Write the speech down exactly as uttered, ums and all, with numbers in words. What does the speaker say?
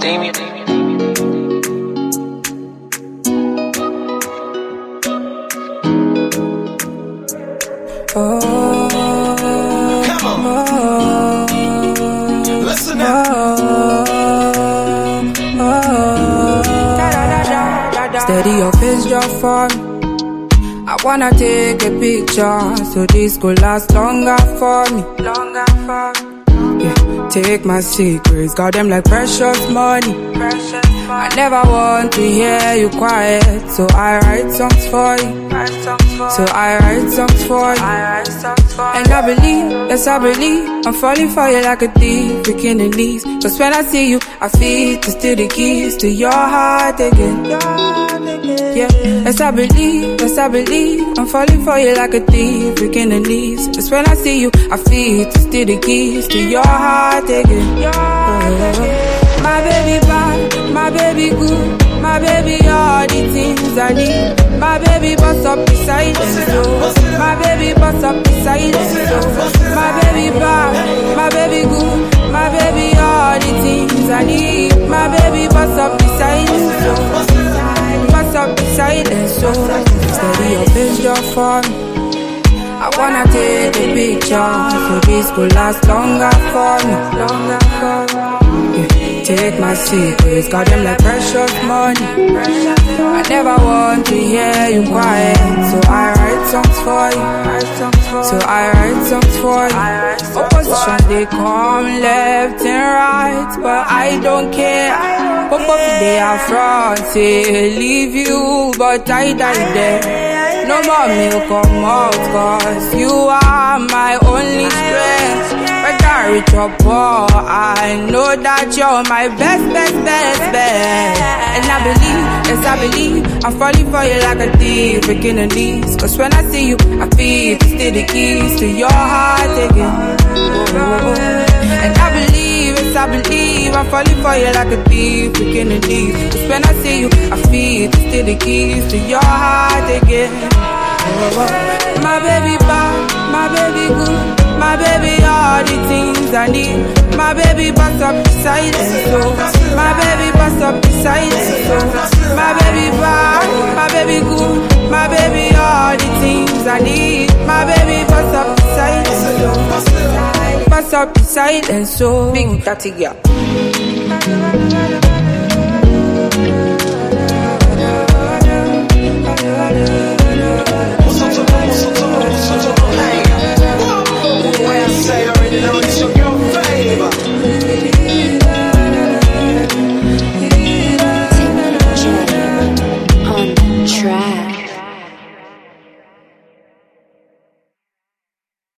Damien. Oh, come on. Oh, listen up. Oh, oh. Steady your face just for me. I wanna take a picture so this could last longer for me. Longer for me. Yeah, take my secrets, got them like precious money. Precious money. I never want to hear you quiet, so I write songs for you. So I write songs for you. And I believe, yes I believe, I'm falling for you like a thief, breaking the knees. Cause when I see you, I feel to steal the keys to your heart again. Yeah, yes I believe, yes I believe, I'm falling for you like a thief, breaking the knees. Cause when I see you, I feel to steal the keys to your heart again. Oh, my baby bad, my baby good, my baby all the things I need. My baby bust up the silence, oh. My baby bust up the silence, oh. My baby bad, my baby good, my baby all the things I need. My baby bust up the silence, oh. Bust up the silence, oh. Steady your face just for me. I wanna take a picture so this could last longer for me. Longer for me. Yeah. Take my secrets, got them like precious money. I never want to hear you quiet, so I write songs for you. So I write songs for you. Opposition they come left and right, but I don't care. Pop up they are front, say leave you, but I die there. No more milk come out, cause you are my only strength. Whether I reach or poor, I know that you're my best, best, best, best. And I believe, yes I believe, I'm falling for you like a thief, breaking the knees. Cause when I see you, I feel to steal the keys to your heart again. Oh, and I believe, yes I believe, I'm falling for you like a thief, breaking the knees. Cause when I see you, I feel to steal the keys to your heart again. Oh, my baby bad, my baby good, my baby all the things I need. My baby bust up the silence, oh. My baby bust up the silence, oh. My baby bad, my baby good, my baby all the things I need. My baby bust up the silence, oh. Bust up the silence, oh. Big Daddy, yeah.